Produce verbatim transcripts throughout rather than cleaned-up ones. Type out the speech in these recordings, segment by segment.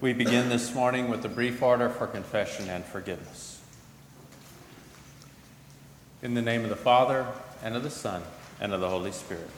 We begin this morning with a brief order for confession and forgiveness. In the name of the Father, and of the Son, and of the Holy Spirit.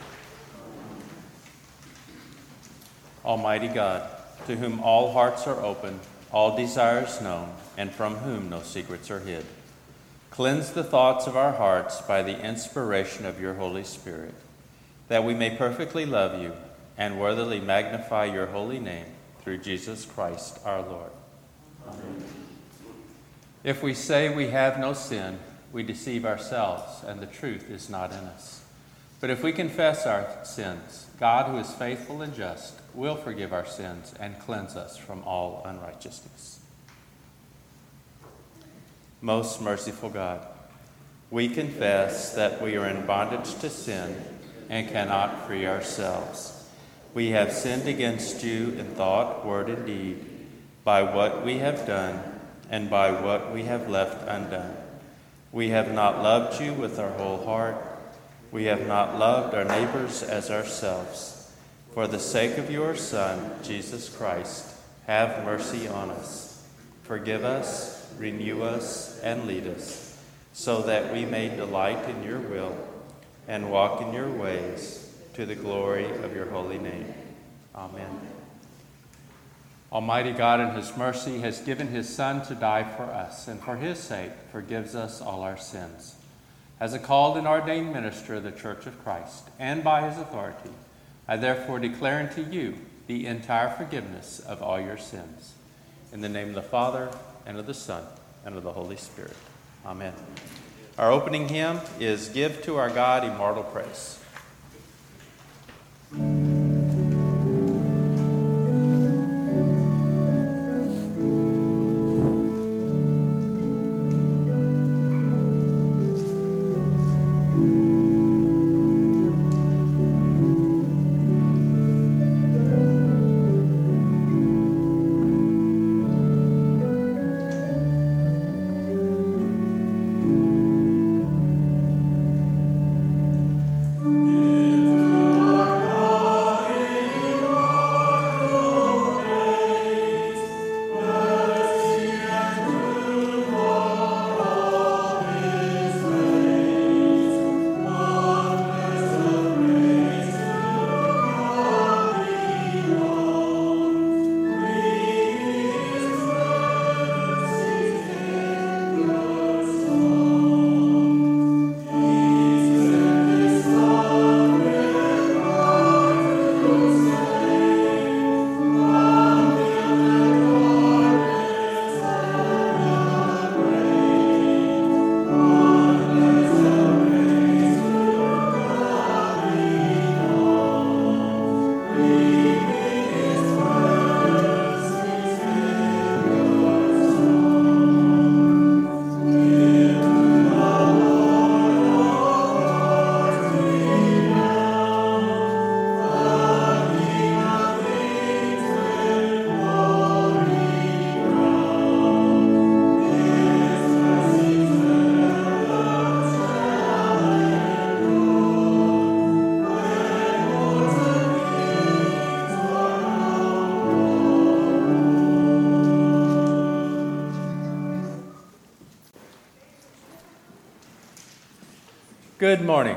Almighty God, to whom all hearts are open, all desires known, and from whom no secrets are hid, cleanse the thoughts of our hearts by the inspiration of your Holy Spirit, that we may perfectly love you and worthily magnify your holy name, through Jesus Christ our Lord. Amen. If we say we have no sin, we deceive ourselves, and the truth is not in us. But if we confess our sins, God, who is faithful and just, will forgive our sins and cleanse us from all unrighteousness. Most merciful God, we confess that we are in bondage to sin and cannot free ourselves. We have sinned against you in thought, word, and deed, by what we have done and by what we have left undone. We have not loved you with our whole heart. We have not loved our neighbors as ourselves. For the sake of your Son, Jesus Christ, have mercy on us. Forgive us, renew us, and lead us, so that we may delight in your will and walk in your ways, to the glory of your holy name. Amen. Almighty God in his mercy has given his Son to die for us, and for his sake forgives us all our sins. As a called and ordained minister of the Church of Christ, and by his authority, I therefore declare unto you the entire forgiveness of all your sins. In the name of the Father, and of the Son, and of the Holy Spirit. Amen. Our opening hymn is Give to Our God Immortal Praise. Good morning,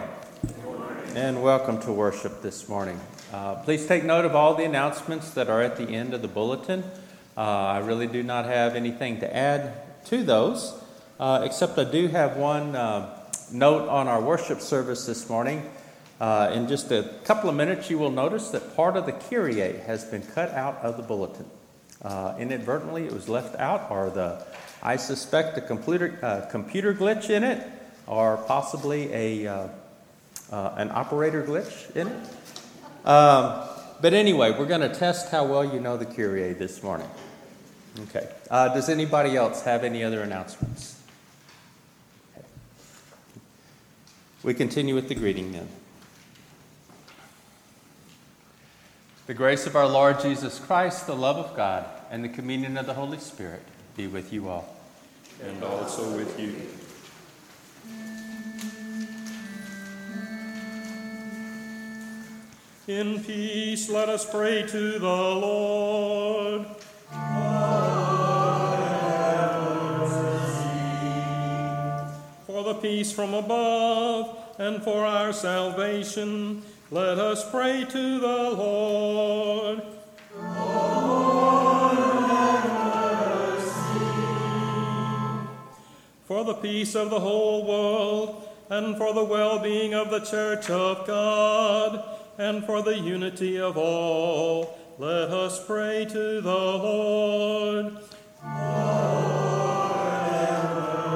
and welcome to worship this morning. Uh, please take note of all the announcements that are at the end of the bulletin. Uh, I really do not have anything to add to those, uh, except I do have one uh, note on our worship service this morning. Uh, in just a couple of minutes, you will notice that part of the Kyrie has been cut out of the bulletin. Uh, inadvertently, it was left out, or the I suspect a computer uh, computer glitch in it, or possibly a uh, uh, an operator glitch in it. Um, but anyway, we're going to test how well you know the Kyrie this morning. Okay. Uh, does anybody else have any other announcements? Okay. We continue with the greeting then. The grace of our Lord Jesus Christ, the love of God, and the communion of the Holy Spirit be with you all. And also with you. In peace, let us pray to the Lord. peace from above, and for our salvation, let us pray to the Lord. Lord, have mercy. For the peace of the whole world, and for the well-being of the Church of God, and for the unity of all, let us pray to the Lord. Lord, have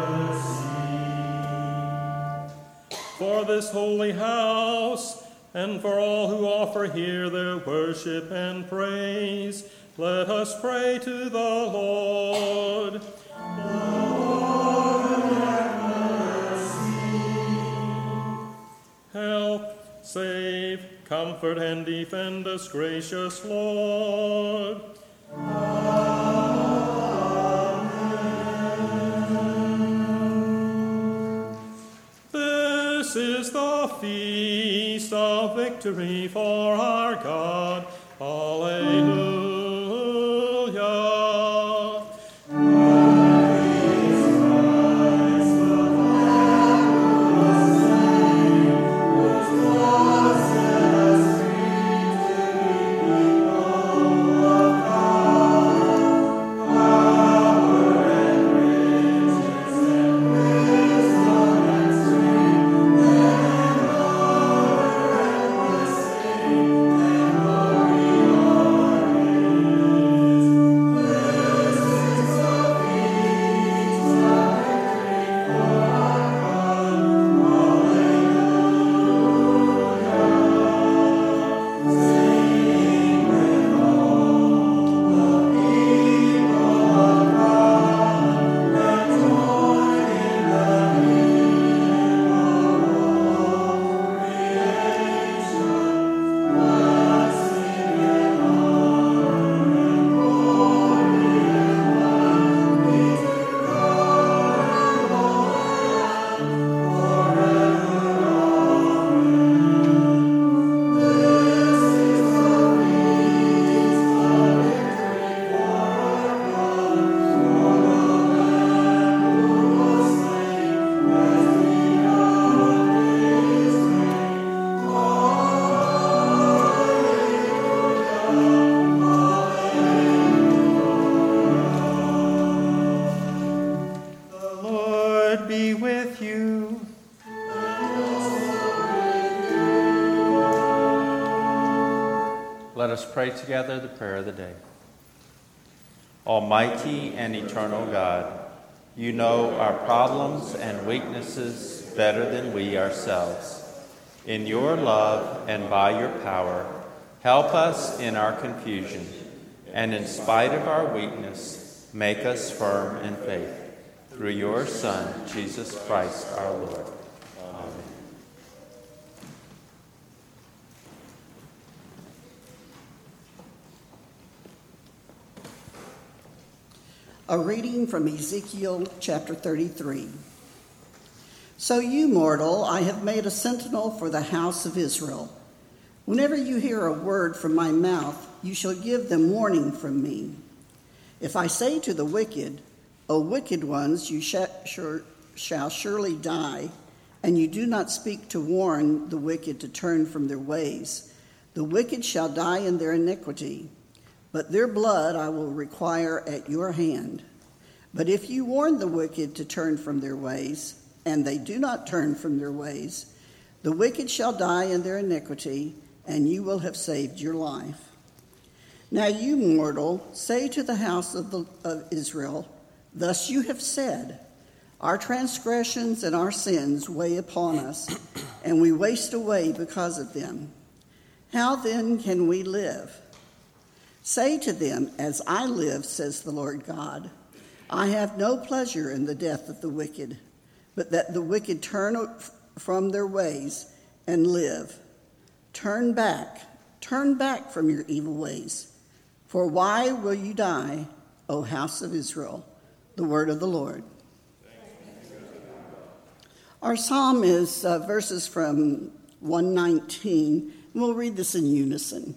mercy. For this holy house, and for all who offer here their worship and praise, let us pray to the Lord. Lord, have mercy. Help, save, comfort, and defend us, gracious Lord. Amen. This is the feast of victory for our God. Alleluia. Let us pray together the prayer of the day. Almighty and eternal God, you know our problems and weaknesses better than we ourselves. In your love and by your power, help us in our confusion, and in spite of our weakness, make us firm in faith. Through your Son, Jesus Christ our Lord. Amen. A reading from Ezekiel chapter thirty-three. So you, mortal, I have made a sentinel for the house of Israel. Whenever you hear a word from my mouth, you shall give them warning from me. If I say to the wicked, O wicked ones, you shall surely die, and you do not speak to warn the wicked to turn from their ways, the wicked shall die in their iniquity, but their blood I will require at your hand. But if you warn the wicked to turn from their ways, and they do not turn from their ways, the wicked shall die in their iniquity, and you will have saved your life. Now you, mortal, say to the house of, the, of Israel, thus you have said, our transgressions and our sins weigh upon us, and we waste away because of them. How then can we live? Say to them, as I live, says the Lord God, I have no pleasure in the death of the wicked, but that the wicked turn from their ways and live. Turn back, turn back from your evil ways. For why will you die, O house of Israel? The word of the Lord. Our psalm is uh, verses from one nineteen. We'll read this in unison.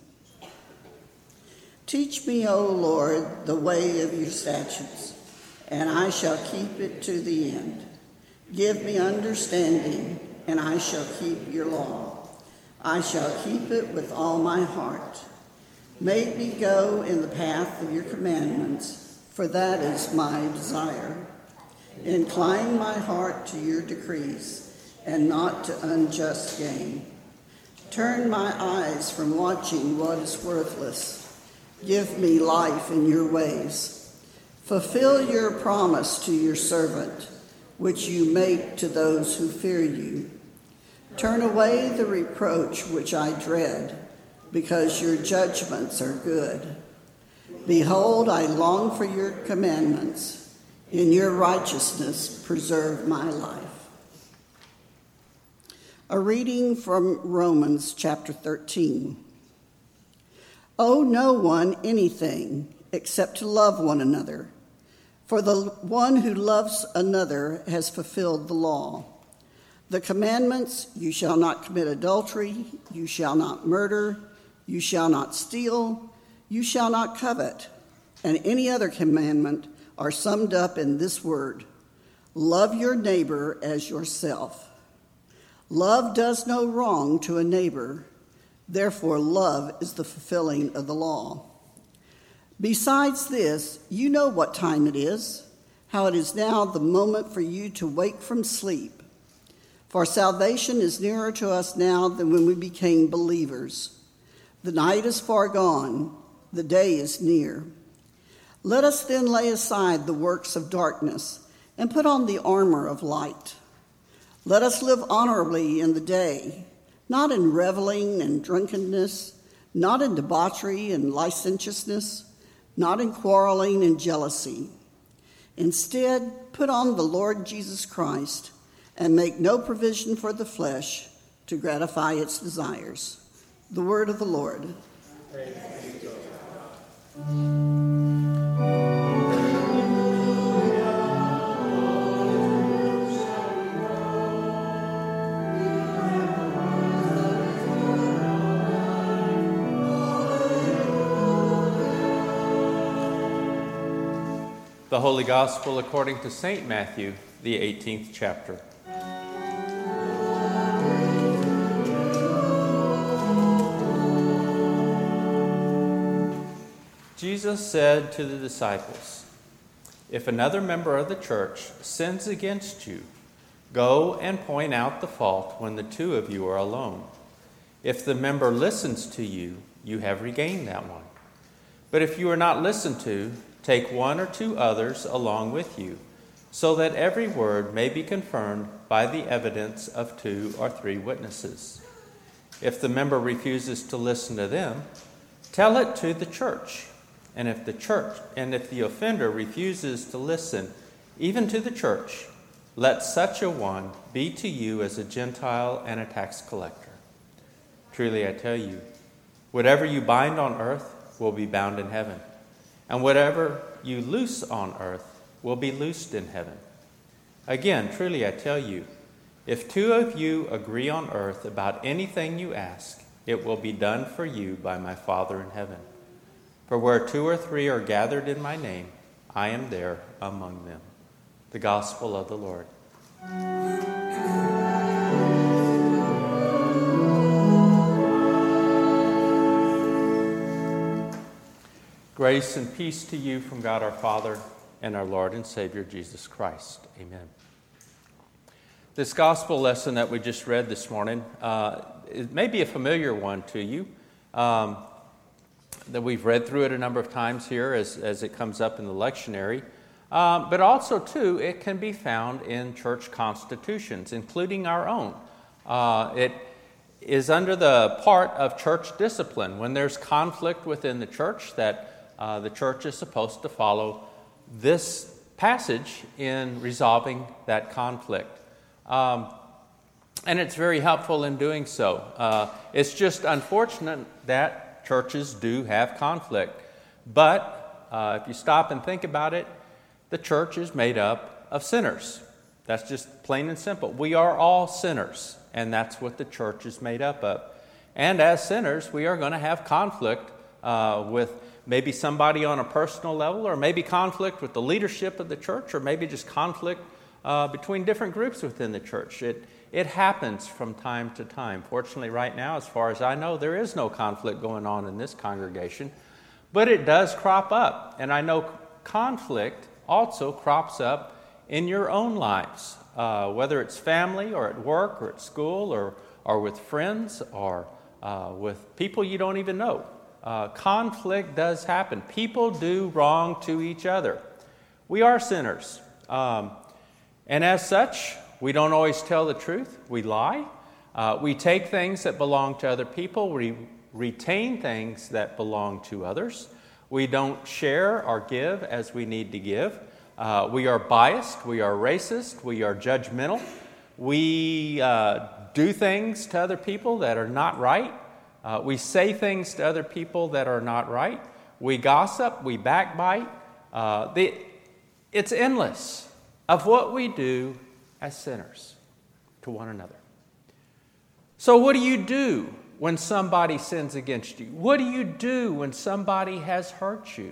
Teach me, O Lord, the way of your statutes, and I shall keep it to the end. Give me understanding, and I shall keep your law. I shall keep it with all my heart. Make me go in the path of your commandments, for that is my desire. Incline my heart to your decrees, and not to unjust gain. Turn my eyes from watching what is worthless. Give me life in your ways. Fulfill your promise to your servant, which you make to those who fear you. Turn away the reproach which I dread, because your judgments are good. Behold, I long for your commandments. In your righteousness, preserve my life. A reading from Romans chapter thirteen. Owe no one anything except to love one another. For the one who loves another has fulfilled the law. The commandments, you shall not commit adultery, you shall not murder, you shall not steal, you shall not covet, and any other commandment are summed up in this word: love your neighbor as yourself. Love does no wrong to a neighbor, therefore love is the fulfilling of the law. Besides this, you know what time it is, how it is now the moment for you to wake from sleep. For salvation is nearer to us now than when we became believers. The night is far gone, the day is near. Let us then lay aside the works of darkness and put on the armor of light. Let us live honorably in the day, not in reveling and drunkenness, not in debauchery and licentiousness, not in quarreling and jealousy. Instead, put on the Lord Jesus Christ and make no provision for the flesh to gratify its desires. The word of the Lord. Praise be to God. The Holy Gospel according to Saint Matthew, the eighteenth chapter. Jesus said to the disciples, "If another member of the church sins against you, go and point out the fault when the two of you are alone. If the member listens to you, you have regained that one. But if you are not listened to, take one or two others along with you, so that every word may be confirmed by the evidence of two or three witnesses. If the member refuses to listen to them, tell it to the church. And if the church, and if the offender refuses to listen even to the church, let such a one be to you as a Gentile and a tax collector. Truly I tell you, whatever you bind on earth will be bound in heaven, and whatever you loose on earth will be loosed in heaven. Again, truly I tell you, if two of you agree on earth about anything you ask, it will be done for you by my Father in heaven. For where two or three are gathered in my name, I am there among them." The Gospel of the Lord. Grace and peace to you from God our Father and our Lord and Savior Jesus Christ. Amen. This gospel lesson that we just read this morning, uh, it may be a familiar one to you. Um, that we've read through it a number of times here as, as it comes up in the lectionary. Um, but also, too, it can be found in church constitutions, including our own. Uh, it is under the part of church discipline. When there's conflict within the church, that uh, the church is supposed to follow this passage in resolving that conflict. Um, and it's very helpful in doing so. Uh, it's just unfortunate that churches do have conflict. But uh, if you stop and think about it, the church is made up of sinners. That's just plain and simple. We are all sinners, and that's what the church is made up of. And as sinners, we are going to have conflict uh, with maybe somebody on a personal level, or maybe conflict with the leadership of the church, or maybe just conflict uh, between different groups within the church. It, it happens from time to time. Fortunately, right now, as far as I know, there is no conflict going on in this congregation, but it does crop up. And I know conflict also crops up in your own lives, uh, whether it's family or at work or at school or, or with friends or uh, with people you don't even know. Uh, conflict does happen. People do wrong to each other. We are sinners. Um, and as such, we don't always tell the truth. We lie. Uh, we take things that belong to other people. We retain things that belong to others. We don't share or give as we need to give. Uh, we are biased. We are racist. We are judgmental. We uh, do things to other people that are not right. Uh, we say things to other people that are not right. We gossip. We backbite. Uh, the, it's endless of what we do as sinners to one another. So what do you do when somebody sins against you? What do you do when somebody has hurt you?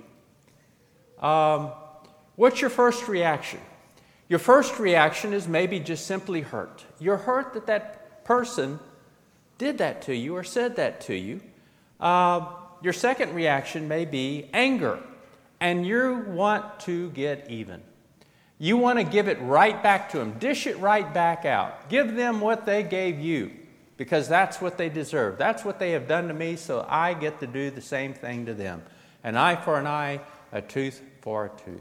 Um, what's your first reaction? Your first reaction is maybe just simply hurt. You're hurt that that person did that to you or said that to you. Uh, your second reaction may be anger, and you want to get even. You want to give it right back to them. Dish it right back out. Give them what they gave you, because that's what they deserve. That's what they have done to me, so I get to do the same thing to them. An eye for an eye, a tooth for a tooth.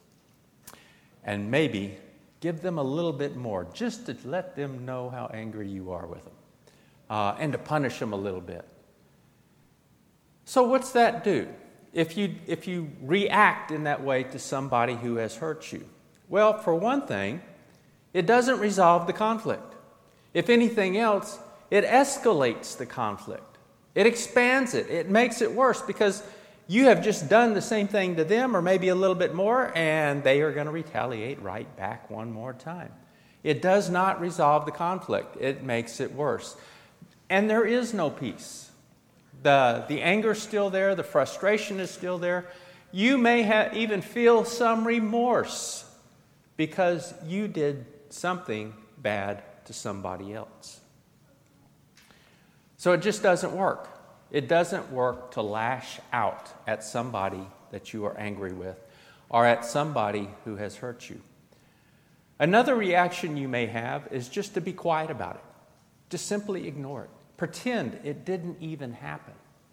And maybe give them a little bit more, just to let them know how angry you are with them, uh, and to punish them a little bit. So what's that do if you, if you react in that way to somebody who has hurt you? Well, for one thing, it doesn't resolve the conflict. If anything else, it escalates the conflict. It expands it. It makes it worse because you have just done the same thing to them or maybe a little bit more, and they are going to retaliate right back one more time. It does not resolve the conflict. It makes it worse. And there is no peace. The, the anger is still there. The frustration is still there. You may ha- even feel some remorse because you did something bad to somebody else. So it just doesn't work. It doesn't work to lash out at somebody that you are angry with or at somebody who has hurt you. Another reaction you may have is just to be quiet about it. Just simply ignore it. Pretend it didn't even happen.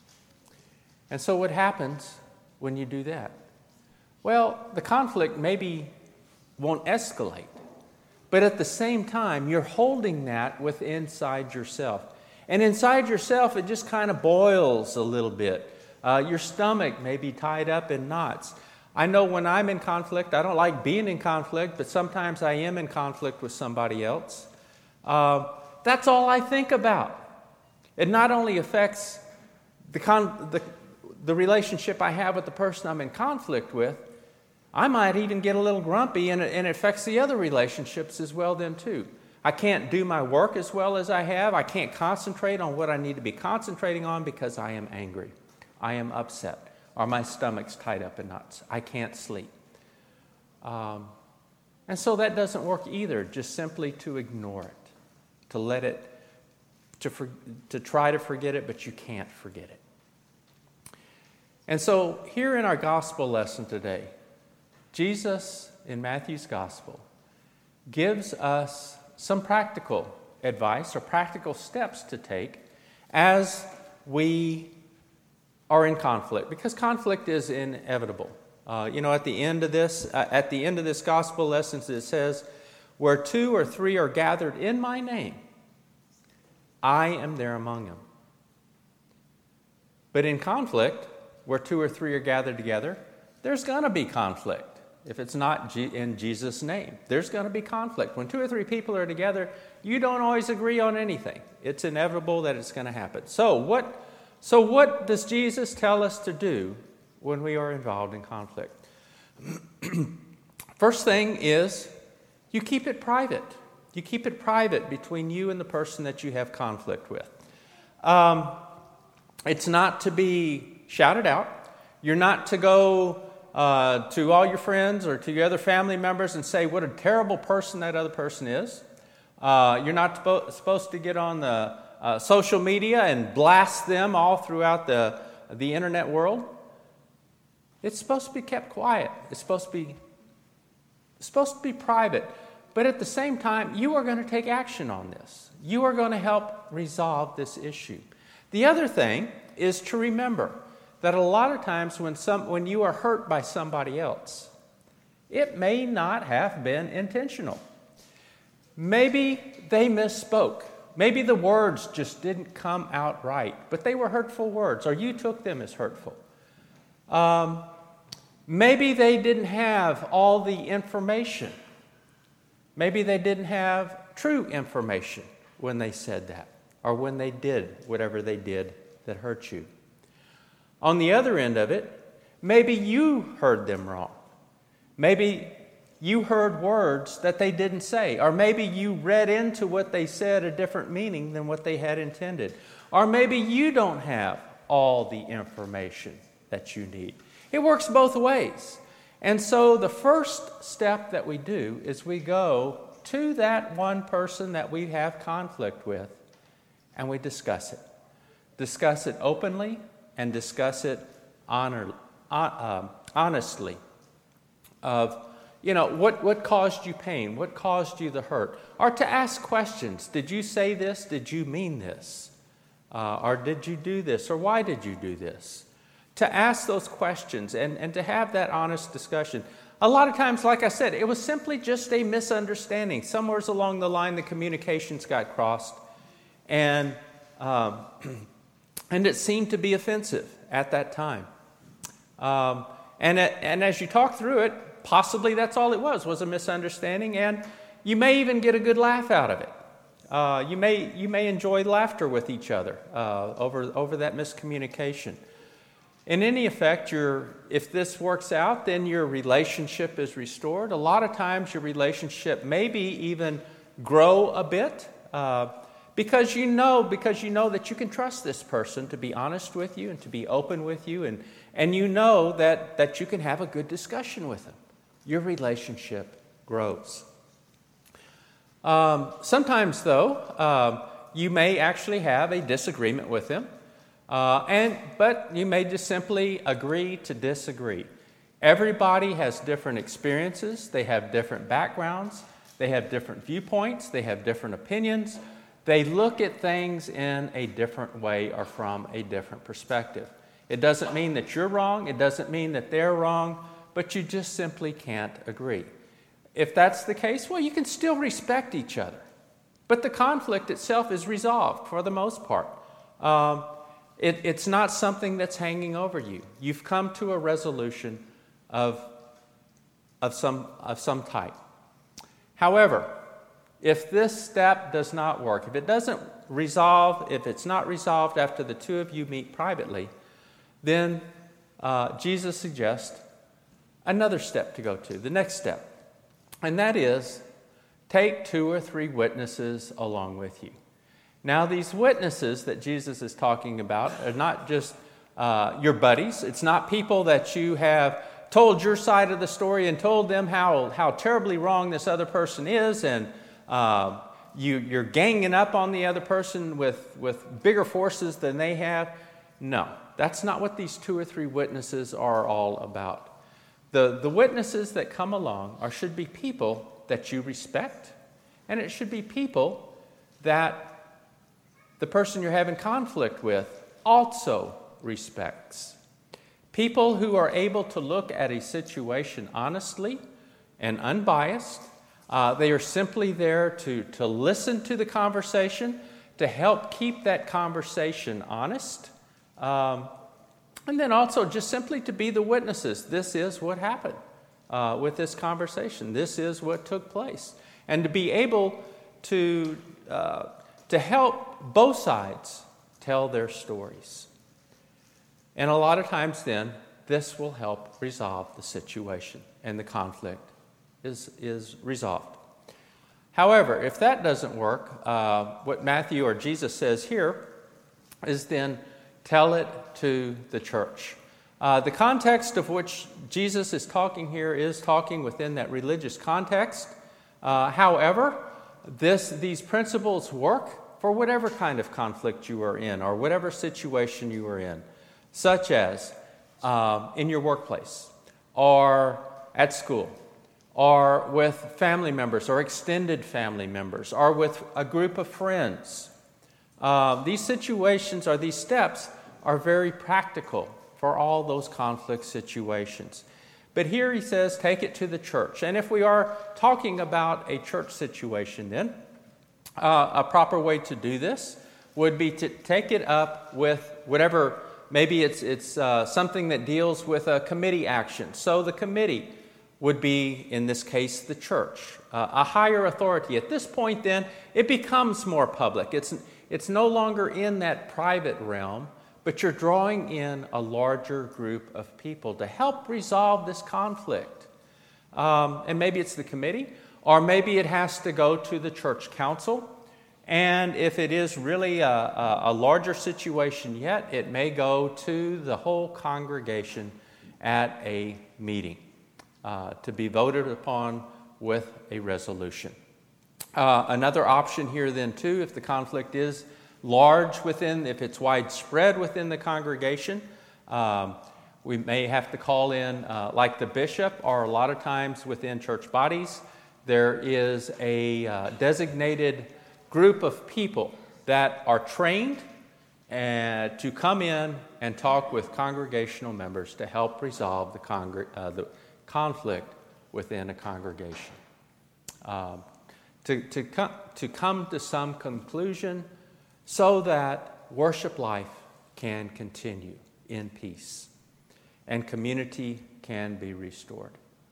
And so what happens when you do that? Well, the conflict maybe won't escalate, but at the same time, you're holding that within inside yourself. And inside yourself, it just kind of boils a little bit. Uh, your stomach may be tied up in knots. I know when I'm in conflict, I don't like being in conflict, but sometimes I am in conflict with somebody else. Uh, that's all I think about. It not only affects the, con- the, the relationship I have with the person I'm in conflict with, I might even get a little grumpy, and it, and it affects the other relationships as well then too. I can't do my work as well as I have. I can't concentrate on what I need to be concentrating on because I am angry. I am upset, or my stomach's tied up in knots. I can't sleep. Um, and so that doesn't work either, just simply to ignore it, to let it, to, for, to try to forget it, but you can't forget it. And so here in our gospel lesson today, Jesus in Matthew's gospel gives us some practical advice or practical steps to take as we are in conflict, because conflict is inevitable. Uh, you know, at the end of this, uh, at the end of this gospel lesson, it says, "Where two or three are gathered in my name, I am there among them." But in conflict, where two or three are gathered together, there's going to be conflict. If it's not in Jesus' name, there's going to be conflict. When two or three people are together, you don't always agree on anything. It's inevitable that it's going to happen. So what, so what does Jesus tell us to do when we are involved in conflict? First thing is you keep it private. You keep it private between you and the person that you have conflict with. Um, it's not to be shouted out. You're not to go uh, to all your friends or to your other family members and say what a terrible person that other person is. Uh, you're not spo- supposed to get on the uh, social media and blast them all throughout the, the internet world. It's supposed to be kept quiet. It's supposed to be, it's supposed to be private. But at the same time, you are going to take action on this. You are going to help resolve this issue. The other thing is to remember that a lot of times when some when you are hurt by somebody else, it may not have been intentional. Maybe they misspoke. Maybe the words just didn't come out right, but they were hurtful words, or you took them as hurtful. Um, maybe they didn't have all the information. Maybe they didn't have true information when they said that, or when they did whatever they did that hurt you. On the other end of it, maybe you heard them wrong. Maybe you heard words that they didn't say, or maybe you read into what they said a different meaning than what they had intended. Or maybe you don't have all the information that you need. It works both ways. And so the first step that we do is we go to that one person that we have conflict with and we discuss it. Discuss it openly and discuss it honor, uh, honestly. Of, you know, what, what caused you pain? What caused you the hurt? Or to ask questions. Did you say this? Did you mean this? Uh, or did you do this? Or why did you do this? To ask those questions and, and to have that honest discussion. A lot of times, like I said, it was simply just a misunderstanding. Somewhere along the line, the communications got crossed. And, um, and it seemed to be offensive at that time. Um, and, it, and as you talk through it, possibly that's all it was, was a misunderstanding. And you may even get a good laugh out of it. Uh, you may you may enjoy laughter with each other uh, over, over that miscommunication. In any effect, your, if this works out, then your relationship is restored. A lot of times your relationship maybe even grow a bit uh, because you know because you know that you can trust this person to be honest with you and to be open with you, and, and you know that, that you can have a good discussion with them. Your relationship grows. Um, sometimes, though, um, you may actually have a disagreement with them. Uh, and but you may just simply agree to disagree. Everybody has different experiences. They have different backgrounds. They have different viewpoints. They have different opinions. They look at things in a different way or from a different perspective. It doesn't mean that you're wrong. It doesn't mean that they're wrong. But you just simply can't agree. If that's the case, well, you can still respect each other. But the conflict itself is resolved for the most part. Um, It, it's not something that's hanging over you. You've come to a resolution of, of, some, of some type. However, if this step does not work, if it doesn't resolve, if it's not resolved after the two of you meet privately, then uh, Jesus suggests another step to go to, the next step. And that is, take two or three witnesses along with you. Now, these witnesses that Jesus is talking about are not just uh, your buddies. It's not people that you have told your side of the story and told them how, how terribly wrong this other person is, and uh, you, you're ganging up on the other person with, with bigger forces than they have. No, that's not what these two or three witnesses are all about. The, the witnesses that come along are should be people that you respect, and it should be people that the person you're having conflict with also respects. People who are able to look at a situation honestly and unbiased. Uh, they are simply there to, to listen to the conversation, to help keep that conversation honest, um, and then also just simply to be the witnesses. This is what happened uh, with this conversation. This is what took place. And to be able to... Uh, to help both sides tell their stories. And a lot of times then, this will help resolve the situation, and the conflict is, is resolved. However, if that doesn't work, uh, what Matthew or Jesus says here is then tell it to the church. Uh, the context of which Jesus is talking here is talking within that religious context. Uh, however, this, these principles work for whatever kind of conflict you are in or whatever situation you are in, such as uh, in your workplace or at school or with family members or extended family members or with a group of friends. Uh, these situations or these steps are very practical for all those conflict situations. But here he says, take it to the church. And if we are talking about a church situation, then uh, a proper way to do this would be to take it up with whatever, maybe it's, it's uh, something that deals with a committee action. So the committee would be, in this case, the church, uh, a higher authority. At this point, then, it becomes more public. It's, it's no longer in that private realm, but you're drawing in a larger group of people to help resolve this conflict. Um, and maybe it's the committee, or maybe it has to go to the church council. And if it is really a, a, a larger situation yet, it may go to the whole congregation at a meeting uh, to be voted upon with a resolution. Uh, another option here then too, if the conflict is large within, if it's widespread within the congregation, um, we may have to call in uh, like the bishop, or a lot of times within church bodies, there is a uh, designated group of people that are trained uh, to come in and talk with congregational members to help resolve the, congr- uh, the conflict within a congregation. Uh, to, to, com- to come to some conclusion so that worship life can continue in peace and community can be restored.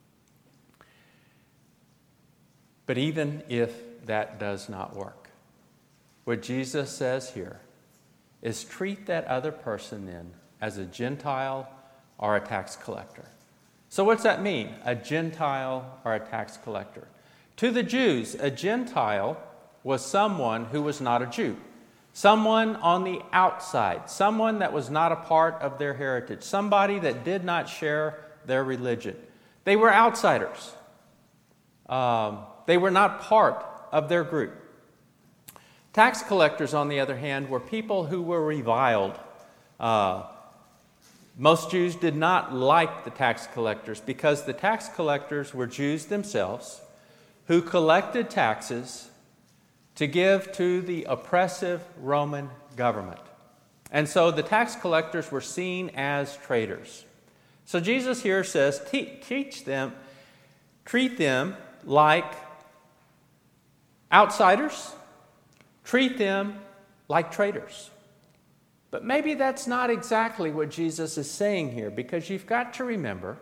But even if that does not work, what Jesus says here is treat that other person then as a Gentile or a tax collector. So what's that mean? A Gentile or a tax collector? To the Jews, a Gentile was someone who was not a Jew. Someone on the outside, someone that was not a part of their heritage, somebody that did not share their religion. They were outsiders. Um, they were not part of their group. Tax collectors, on the other hand, were people who were reviled. Uh, most Jews did not like the tax collectors because the tax collectors were Jews themselves who collected taxes to give to the oppressive Roman government. And so the tax collectors were seen as traitors. So Jesus here says, te- teach them, treat them like outsiders, treat them like traitors. But maybe that's not exactly what Jesus is saying here, because you've got to remember,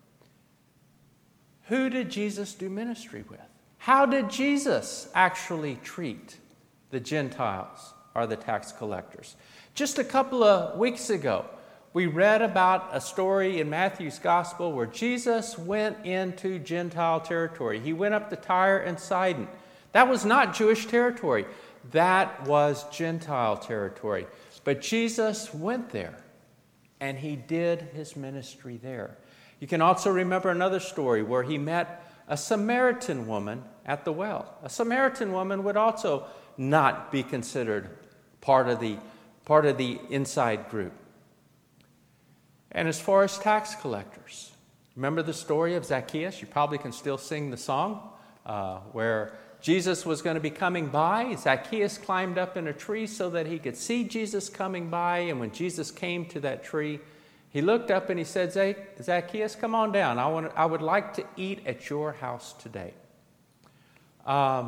who did Jesus do ministry with? How did Jesus actually treat the Gentiles or the tax collectors? Just a couple of weeks ago, we read about a story in Matthew's Gospel where Jesus went into Gentile territory. He went up to Tyre and Sidon. That was not Jewish territory. That was Gentile territory. But Jesus went there, and he did his ministry there. You can also remember another story where he met a Samaritan woman at the well. A Samaritan woman would also not be considered part of the, part of the inside group. And as far as tax collectors, remember the story of Zacchaeus? You probably can still sing the song uh, where Jesus was going to be coming by. Zacchaeus climbed up in a tree so that he could see Jesus coming by. And when Jesus came to that tree, he looked up and he said, Zacchaeus, come on down. I, want, I would like to eat at your house today. Um,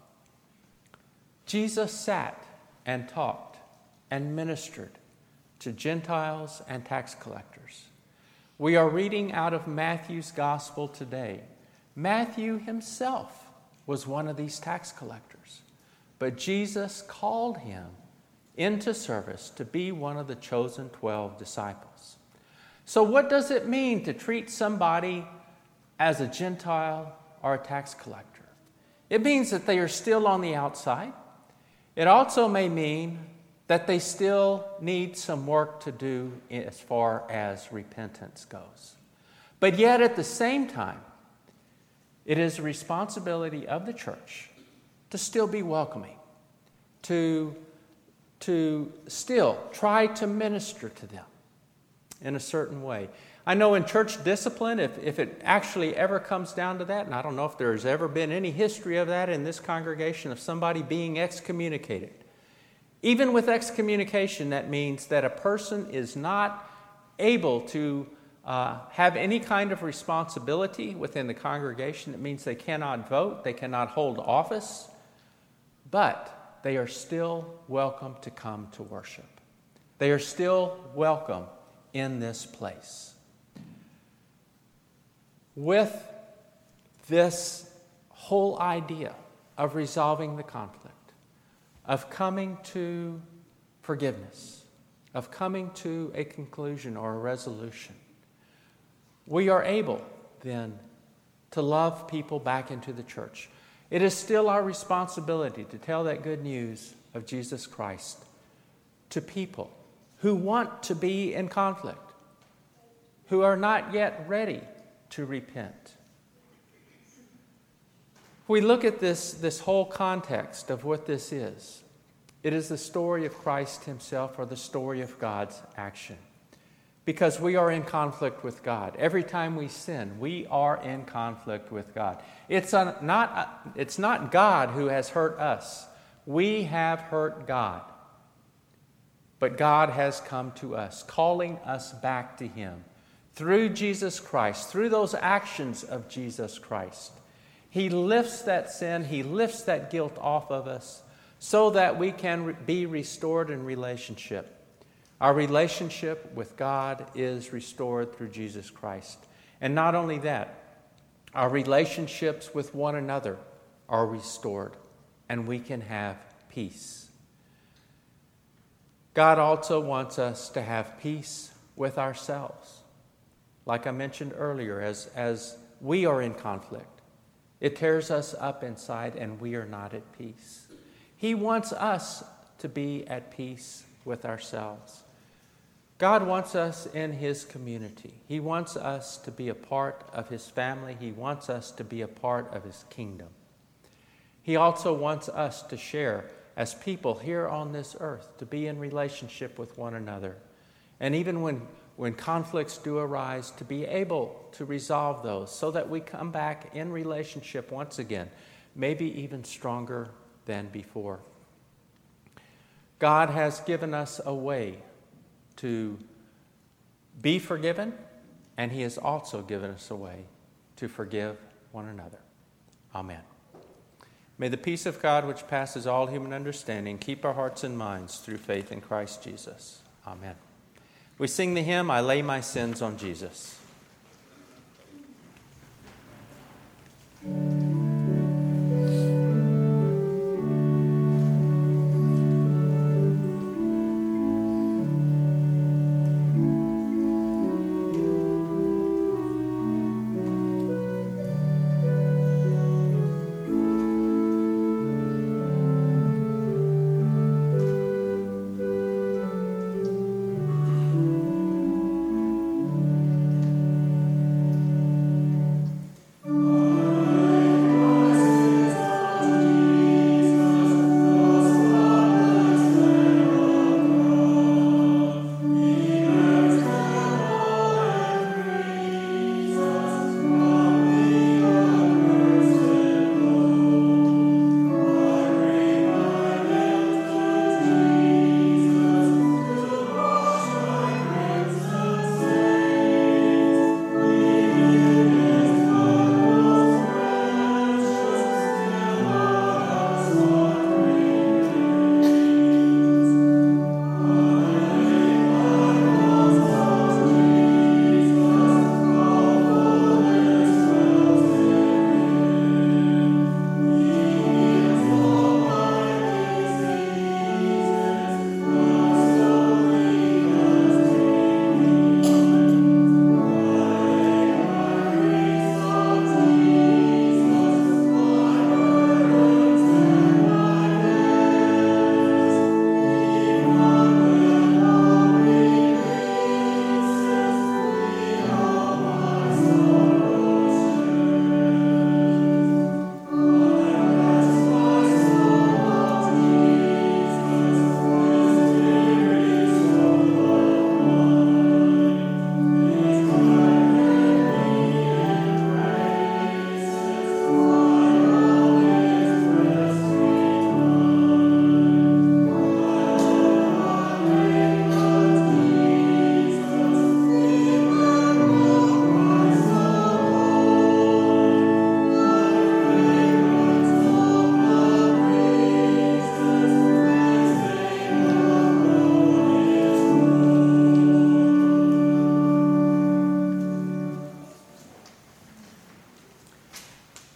Jesus sat and talked and ministered to Gentiles and tax collectors. We are reading out of Matthew's Gospel today. Matthew himself was one of these tax collectors, but Jesus called him into service to be one of the chosen twelve disciples. So what does it mean to treat somebody as a Gentile or a tax collector? It means that they are still on the outside. It also may mean that they still need some work to do as far as repentance goes. But yet at the same time, it is a responsibility of the church to still be welcoming, to, to still try to minister to them in a certain way. I know in church discipline, if, if it actually ever comes down to that, and I don't know if there's ever been any history of that in this congregation, of somebody being excommunicated. Even with excommunication, that means that a person is not able to uh, have any kind of responsibility within the congregation. It means they cannot vote, they cannot hold office, but they are still welcome to come to worship. They are still welcome in this place. With this whole idea of resolving the conflict, of coming to forgiveness, of coming to a conclusion or a resolution, we are able then to love people back into the church. It is still our responsibility to tell that good news of Jesus Christ to people who want to be in conflict, who are not yet ready to repent. We look at this, this whole context of what this is. It is the story of Christ himself, or the story of God's action. Because we are in conflict with God. Every time we sin, we are in conflict with God. It's a, not, a, it's not God who has hurt us. We have hurt God. But God has come to us, calling us back to him. Through Jesus Christ, through those actions of Jesus Christ. He lifts that sin, he lifts that guilt off of us so that we can re- be restored in relationship. Our relationship with God is restored through Jesus Christ. And not only that, our relationships with one another are restored, and we can have peace. God also wants us to have peace with ourselves. Like I mentioned earlier, as, as we are in conflict, it tears us up inside and we are not at peace. He wants us to be at peace with ourselves. God wants us in his community. He wants us to be a part of his family. He wants us to be a part of his kingdom. He also wants us to share as people here on this earth, to be in relationship with one another. And even when, when conflicts do arise, to be able to resolve those so that we come back in relationship once again, maybe even stronger than before. God has given us a way to be forgiven, and he has also given us a way to forgive one another. Amen. May the peace of God, which passes all human understanding, keep our hearts and minds through faith in Christ Jesus. Amen. We sing the hymn, I Lay My Sins on Jesus.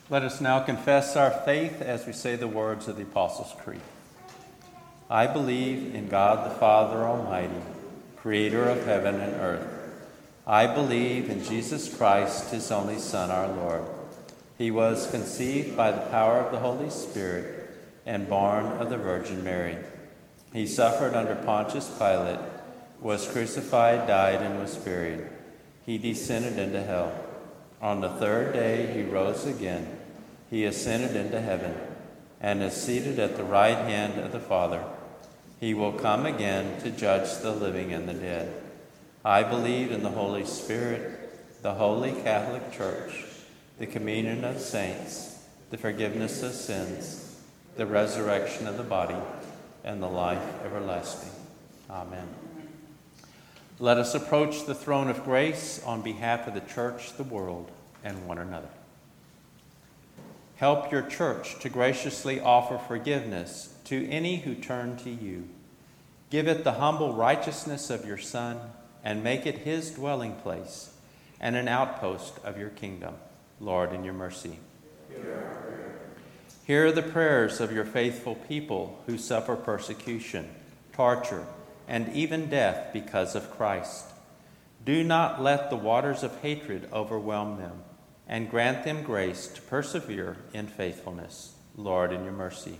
Let us now confess our faith as we say the words of the Apostles' Creed. I believe in God the Father Almighty, creator of heaven and earth. I believe in Jesus Christ, his only Son, our Lord. He was conceived by the power of the Holy Spirit and born of the Virgin Mary. He suffered under Pontius Pilate, was crucified, died, and was buried. He descended into hell. On the third day he rose again. He ascended into heaven and is seated at the right hand of the Father. He will come again to judge the living and the dead. I believe in the Holy Spirit, the Holy Catholic Church, the communion of saints, the forgiveness of sins, the resurrection of the body, and the life everlasting. Amen. Let us approach the throne of grace on behalf of the church, the world, and one another. Help your church to graciously offer forgiveness to any who turn to you. Give it the humble righteousness of your Son, and make it his dwelling place and an outpost of your kingdom. Lord, in your mercy. Hear the prayers of your faithful people who suffer persecution, torture, and even death because of Christ. Do not let the waters of hatred overwhelm them, and grant them grace to persevere in faithfulness. Lord, in your mercy.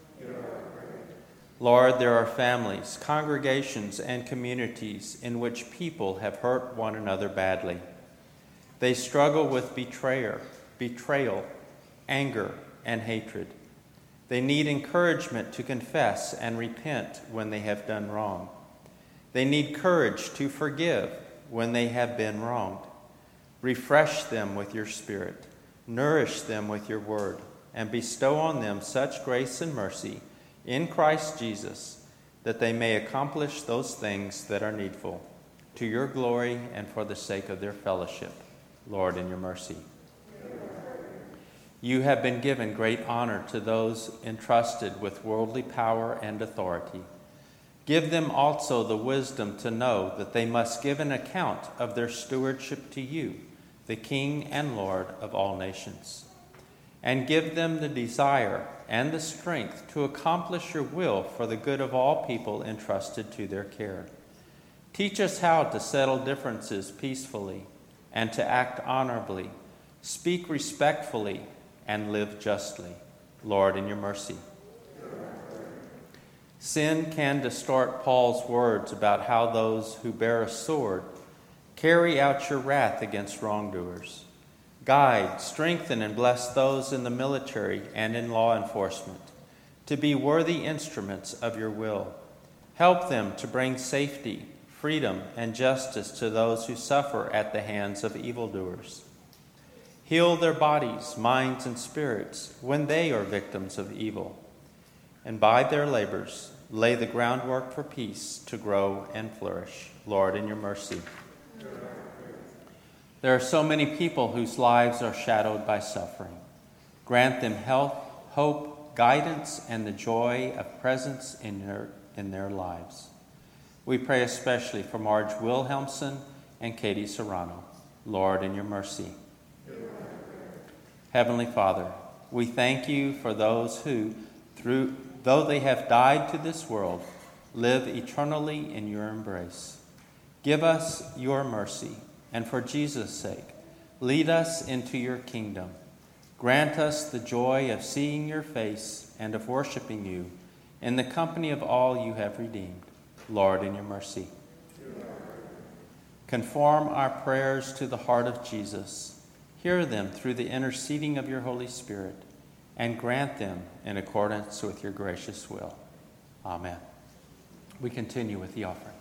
Lord, there are families, congregations, and communities in which people have hurt one another badly. They struggle with betrayer, betrayal, anger, and hatred. They need encouragement to confess and repent when they have done wrong. They need courage to forgive when they have been wronged. Refresh them with your Spirit, nourish them with your word, and bestow on them such grace and mercy in Christ Jesus that they may accomplish those things that are needful, to your glory and for the sake of their fellowship. Lord, in your mercy. You have been given great honor to those entrusted with worldly power and authority. Give them also the wisdom to know that they must give an account of their stewardship to you, the King and Lord of all nations. And give them the desire and the strength to accomplish your will for the good of all people entrusted to their care. Teach us how to settle differences peacefully and to act honorably, speak respectfully, and live justly. Lord, in your mercy. Sin can distort Paul's words about how those who bear a sword carry out your wrath against wrongdoers. Guide, strengthen, and bless those in the military and in law enforcement to be worthy instruments of your will. Help them to bring safety, freedom, and justice to those who suffer at the hands of evildoers. Heal their bodies, minds, and spirits when they are victims of evil. And by their labors, lay the groundwork for peace to grow and flourish. Lord, in your mercy. There are so many people whose lives are shadowed by suffering. Grant them health, hope, guidance, and the joy of presence in their, in their lives. We pray especially for Marge Wilhelmsen and Katie Serrano. Lord, in your mercy. Heavenly Father, we thank you for those who, through though they have died to this world, live eternally in your embrace. Give us your mercy, and for Jesus' sake, lead us into your kingdom. Grant us the joy of seeing your face and of worshiping you in the company of all you have redeemed. Lord, in your mercy. Conform our prayers to the heart of Jesus. Hear them through the interceding of your Holy Spirit, and grant them in accordance with your gracious will. Amen. We continue with the offering.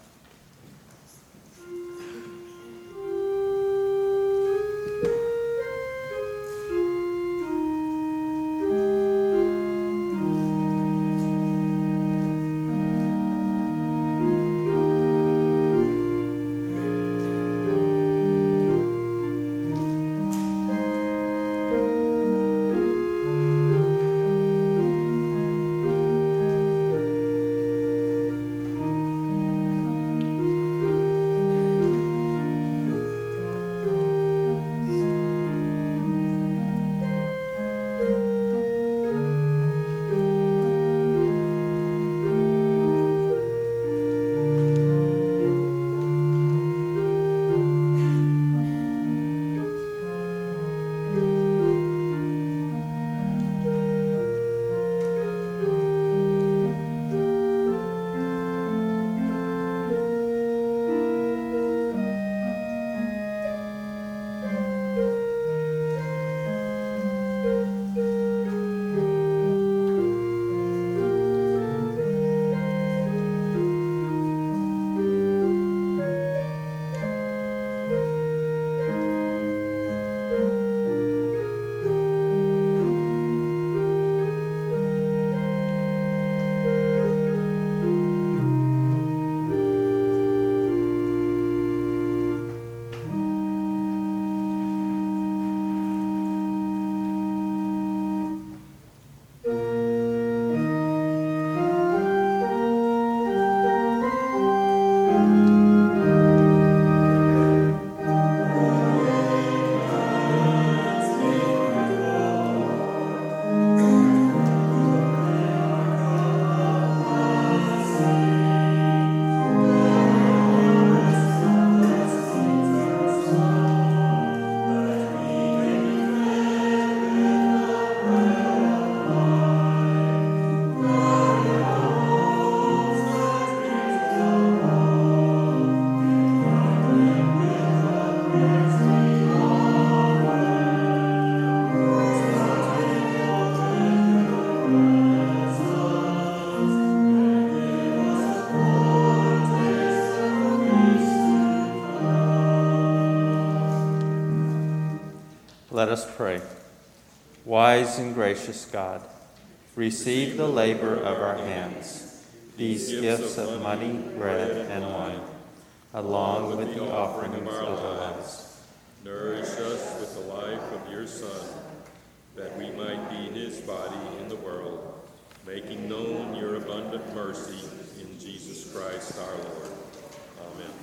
us pray. Wise and gracious God, receive the labor of our hands, these gifts of money, bread, and wine, along with the offerings of our lives. Nourish us with the life of your Son, that we might be his body in the world, making known your abundant mercy in Jesus Christ our Lord. Amen.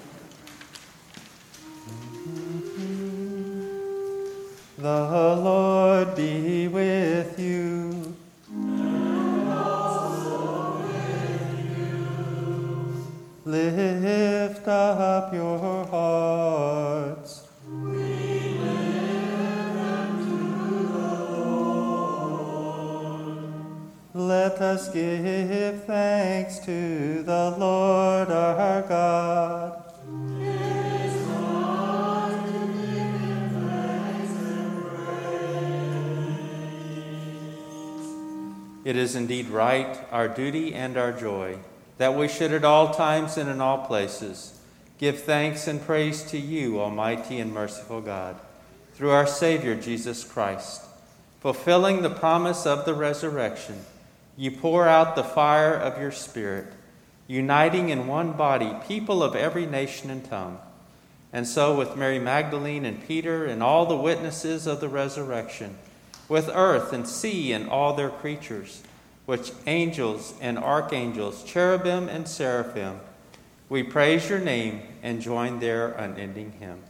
The Lord be with you. And also with you. Lift up your hearts. We lift them to the Lord. Let us give thanks to the Lord our God. It is indeed right, our duty and our joy, that we should at all times and in all places give thanks and praise to you, Almighty and merciful God, through our Savior Jesus Christ. Fulfilling the promise of the resurrection, you pour out the fire of your Spirit, uniting in one body people of every nation and tongue. And so with Mary Magdalene and Peter and all the witnesses of the resurrection, with earth and sea and all their creatures, with angels and archangels, cherubim and seraphim, we praise your name and join their unending hymn.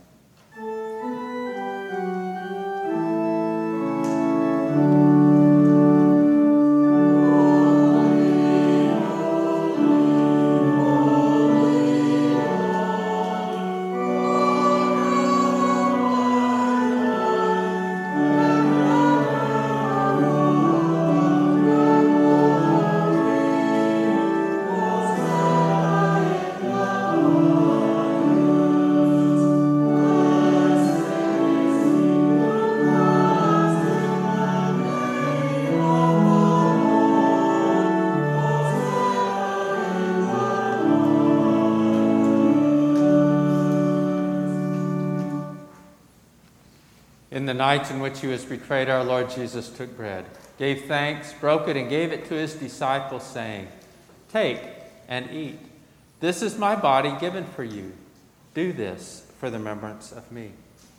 In the night in which he was betrayed, our Lord Jesus took bread, gave thanks, broke it, and gave it to his disciples, saying, "Take and eat. This is my body given for you. Do this for the remembrance of me."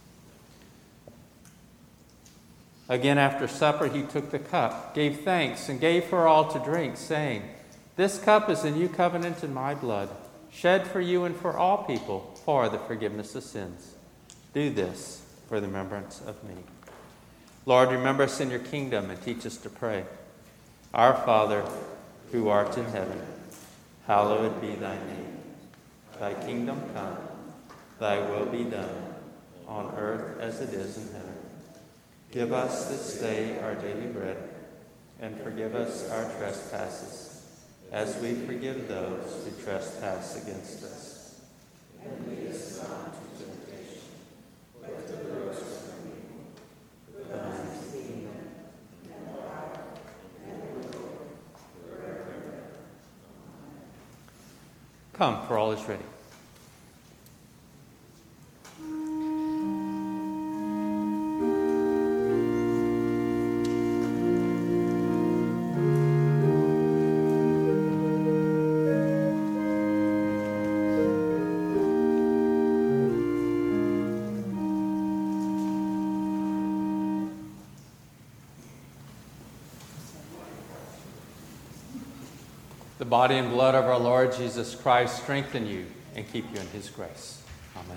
Again, after supper, he took the cup, gave thanks, and gave for all to drink, saying, "This cup is the new covenant in my blood, shed for you and for all people for the forgiveness of sins. Do this for the remembrance of me." Lord, remember us in your kingdom and teach us to pray. Our Father, who art in heaven, hallowed be thy name. Thy kingdom come, thy will be done, on earth as it is in heaven. Give us this day our daily bread, and forgive us our trespasses, as we forgive those who trespass against us. And lead us not into temptation, but deliver us from evil. For thine is the kingdom, and the power, and the glory, forever and ever. Come, for all is ready. The body and blood of our Lord Jesus Christ strengthen you and keep you in his grace. Amen.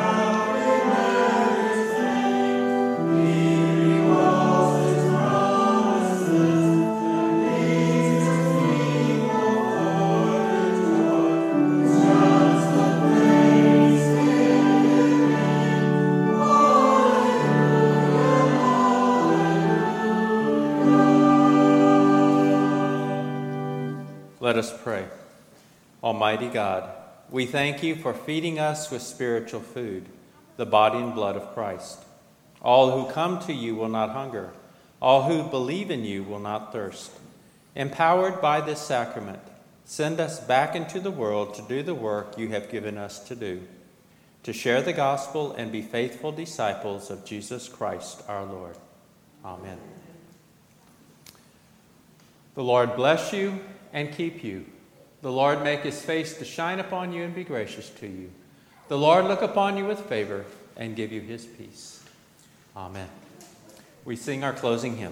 He revolves his throne. us pray. Almighty God, we thank you for feeding us with spiritual food, the body and blood of Christ. All who come to you will not hunger. All who believe in you will not thirst. Empowered by this sacrament, send us back into the world to do the work you have given us to do, to share the gospel and be faithful disciples of Jesus Christ our Lord. Amen. The Lord bless you and keep you. The Lord make his face to shine upon you and be gracious to you. The Lord look upon you with favor and give you his peace. Amen. We sing our closing hymn.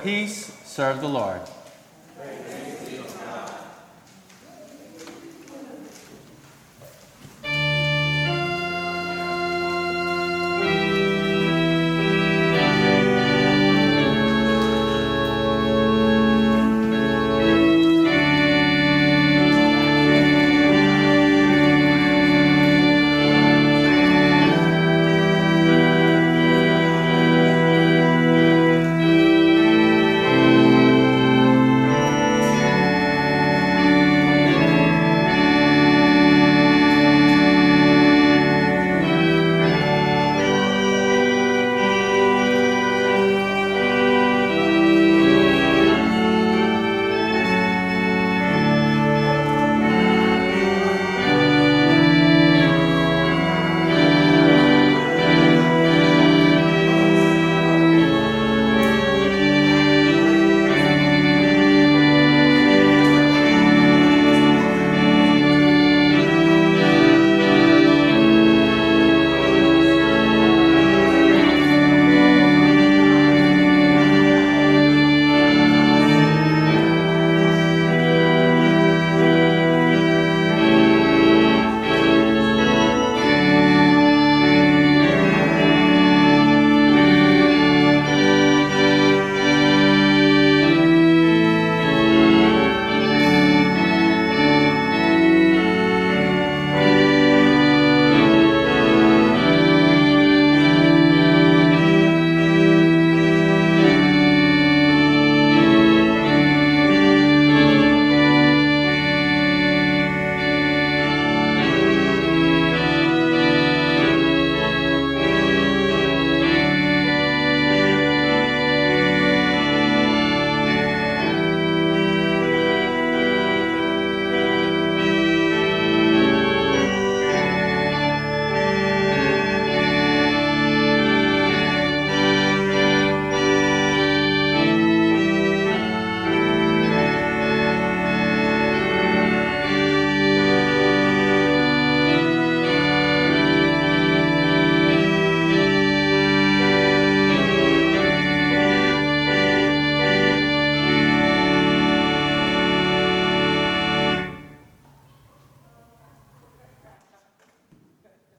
peace, serve the Lord.